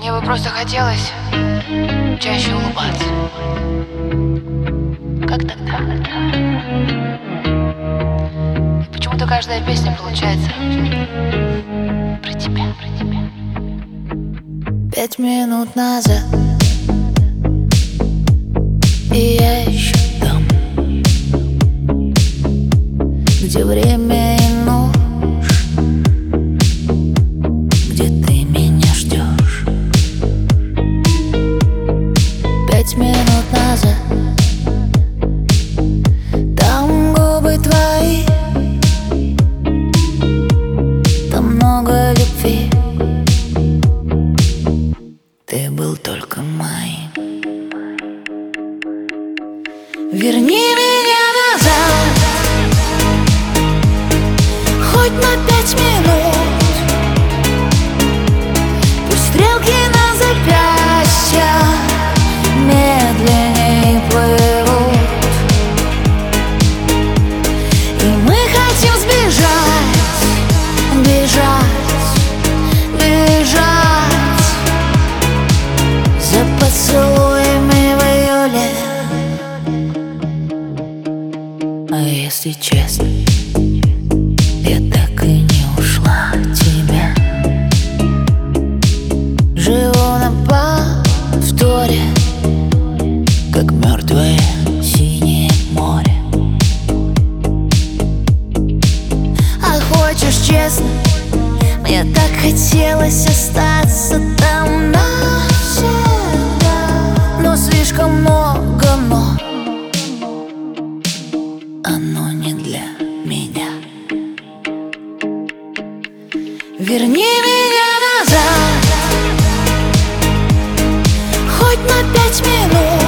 Мне бы просто хотелось чаще улыбаться. Как тогда? И почему-то каждая песня получается про тебя, про тебя. 5 минут назад, и я еще там, где время и ночь, где ты меня ждешь. 5 минут назад, там губы твои, там много любви. Ты был только моим. Верни меня назад, хоть на 5 минут. Пусть стрелки на запястьях медленней плывут, и мы хотим сбежать, бежать, бежать за поцелуями в июле. А если честно, я так и не ушла от тебя. Живу на повторе, как мертвое синее море. А хочешь честно, мне так хотелось остаться там навсегда, но слишком много «но». Оно не для меня. Верни меня назад, хоть на 5 минут.